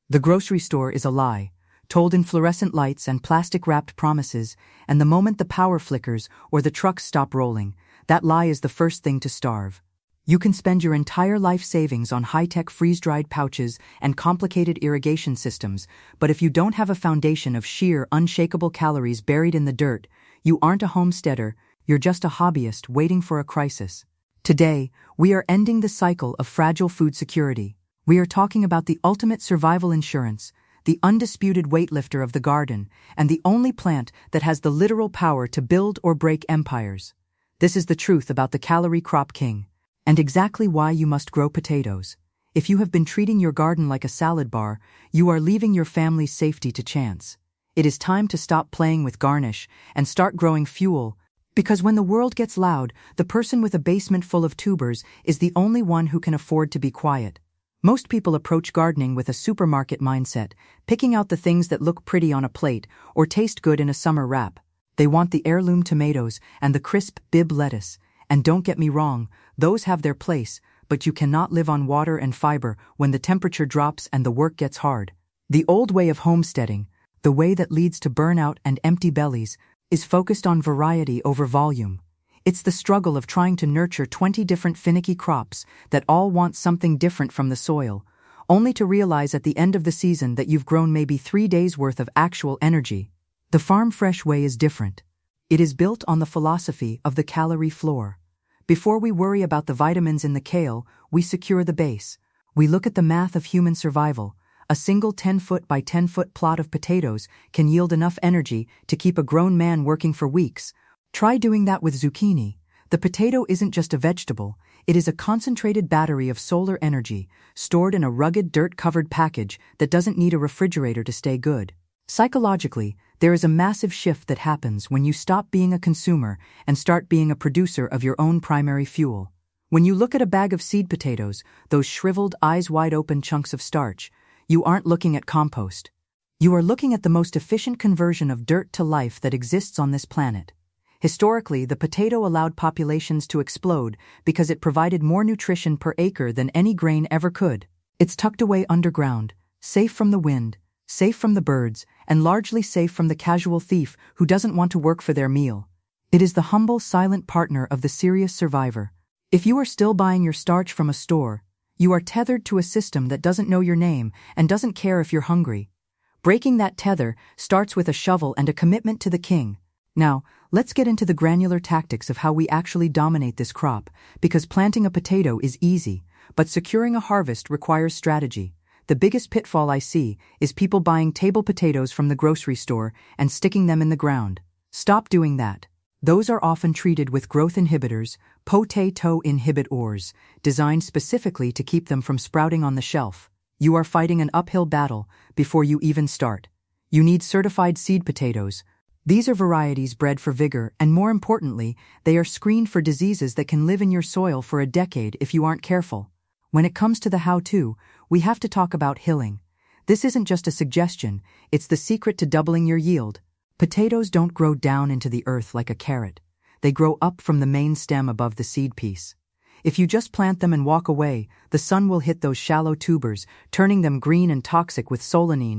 The grocery store is a lie, told in fluorescent lights and plastic-wrapped promises, and the moment the power flickers or the trucks stop rolling, that lie is the first thing to starve. You can spend your entire life savings on high-tech freeze-dried pouches and complicated irrigation systems, but if you don't have a foundation of sheer, unshakable calories buried in the dirt, you aren't a homesteader, you're just a hobbyist waiting for a crisis. Today, we are ending the cycle of fragile food security. We are talking about the ultimate survival insurance, the undisputed weightlifter of the garden, and the only plant that has the literal power to build or break empires. This is the truth about the calorie crop king, and exactly why you must grow potatoes. If you have been treating your garden like a salad bar, you are leaving your family's safety to chance. It is time to stop playing with garnish and start growing fuel, because when the world gets loud, the person with a basement full of tubers is the only one who can afford to be quiet. Most people approach gardening with a supermarket mindset, picking out the things that look pretty on a plate or taste good in a summer wrap. They want the heirloom tomatoes and the crisp Bibb lettuce. And don't get me wrong, those have their place, but you cannot live on water and fiber when the temperature drops and the work gets hard. The old way of homesteading, the way that leads to burnout and empty bellies, is focused on variety over volume. It's the struggle of trying to nurture 20 different finicky crops that all want something different from the soil, only to realize at the end of the season that you've grown maybe 3 days' worth of actual energy. The Farm Fresh way is different. It is built on the philosophy of the calorie floor. Before we worry about the vitamins in the kale, we secure the base. We look at the math of human survival. A single 10-foot by 10-foot plot of potatoes can yield enough energy to keep a grown man working for weeks. Try doing that with zucchini. The potato isn't just a vegetable, it is a concentrated battery of solar energy, stored in a rugged dirt-covered package that doesn't need a refrigerator to stay good. Psychologically, there is a massive shift that happens when you stop being a consumer and start being a producer of your own primary fuel. When you look at a bag of seed potatoes, those shriveled, eyes-wide-open chunks of starch, you aren't looking at compost. You are looking at the most efficient conversion of dirt to life that exists on this planet. Historically, the potato allowed populations to explode because it provided more nutrition per acre than any grain ever could. It's tucked away underground, safe from the wind, safe from the birds, and largely safe from the casual thief who doesn't want to work for their meal. It is the humble, silent partner of the serious survivor. If you are still buying your starch from a store, you are tethered to a system that doesn't know your name and doesn't care if you're hungry. Breaking that tether starts with a shovel and a commitment to the king. Now, let's get into the granular tactics of how we actually dominate this crop, because planting a potato is easy, but securing a harvest requires strategy. The biggest pitfall I see is people buying table potatoes from the grocery store and sticking them in the ground. Stop doing that. Those are often treated with growth inhibitors, potato inhibitors, designed specifically to keep them from sprouting on the shelf. You are fighting an uphill battle before you even start. You need certified seed potatoes. These are varieties bred for vigor, and more importantly, they are screened for diseases that can live in your soil for a decade if you aren't careful. When it comes to the how-to, we have to talk about hilling. This isn't just a suggestion, it's the secret to doubling your yield. Potatoes don't grow down into the earth like a carrot. They grow up from the main stem above the seed piece. If you just plant them and walk away, the sun will hit those shallow tubers, turning them green and toxic with solanine.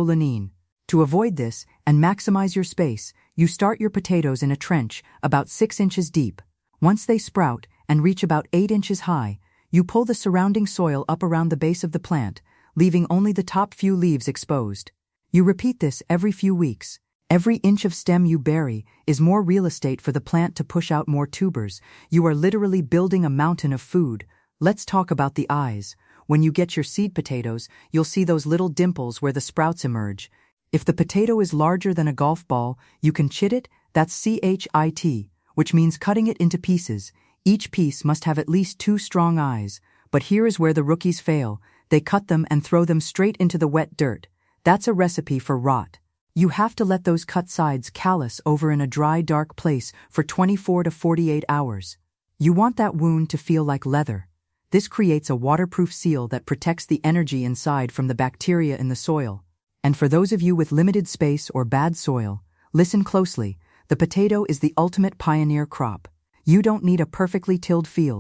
To avoid this and maximize your space, you start your potatoes in a trench about 6 inches deep. Once they sprout and reach about 8 inches high, you pull the surrounding soil up around the base of the plant, leaving only the top few leaves exposed. You repeat this every few weeks. Every inch of stem you bury is more real estate for the plant to push out more tubers. You are literally building a mountain of food. Let's talk about the eyes. When you get your seed potatoes, you'll see those little dimples where the sprouts emerge. If the potato is larger than a golf ball, you can chit it, that's CHIT, which means cutting it into pieces. Each piece must have at least 2 strong eyes, but here is where the rookies fail. They cut them and throw them straight into the wet dirt. That's a recipe for rot. You have to let those cut sides callus over in a dry, dark place for 24 to 48 hours. You want that wound to feel like leather. This creates a waterproof seal that protects the energy inside from the bacteria in the soil. And for those of you with limited space or bad soil, listen closely. The potato is the ultimate pioneer crop. You don't need a perfectly tilled field.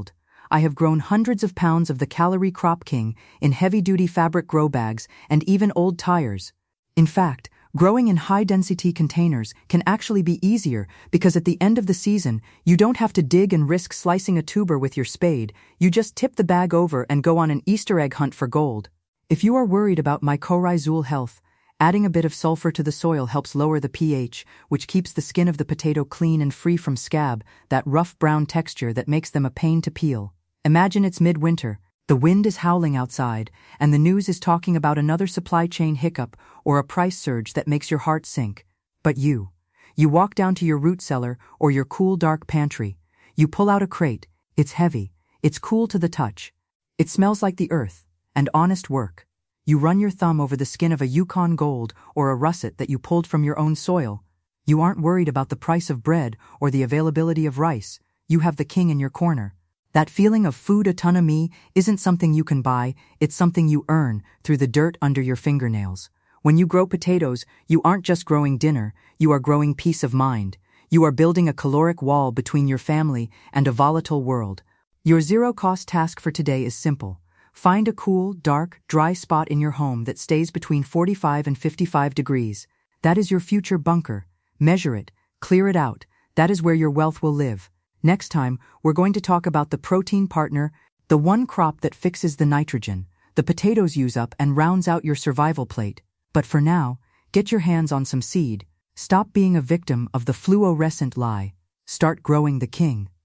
I have grown hundreds of pounds of the Calorie Crop King in heavy-duty fabric grow bags and even old tires. In fact, growing in high-density containers can actually be easier because at the end of the season, you don't have to dig and risk slicing a tuber with your spade. You just tip the bag over and go on an Easter egg hunt for gold. If you are worried about mycorrhizal health, adding a bit of sulfur to the soil helps lower the pH, which keeps the skin of the potato clean and free from scab, that rough brown texture that makes them a pain to peel. Imagine it's midwinter, the wind is howling outside, and the news is talking about another supply chain hiccup or a price surge that makes your heart sink. But you walk down to your root cellar or your cool dark pantry. You pull out a crate. It's heavy. It's cool to the touch. It smells like the earth and honest work. You run your thumb over the skin of a Yukon Gold or a russet that you pulled from your own soil. You aren't worried about the price of bread or the availability of rice. You have the king in your corner. That feeling of food autonomy isn't something you can buy, it's something you earn through the dirt under your fingernails. When you grow potatoes, you aren't just growing dinner, you are growing peace of mind. You are building a caloric wall between your family and a volatile world. Your zero-cost task for today is simple. Find a cool, dark, dry spot in your home that stays between 45 and 55 degrees. That is your future bunker. Measure it, clear it out. That is where your wealth will live. Next time, we're going to talk about the protein partner, the one crop that fixes the nitrogen the potatoes use up and rounds out your survival plate. But for now, get your hands on some seed. Stop being a victim of the fluorescent lie. Start growing the king.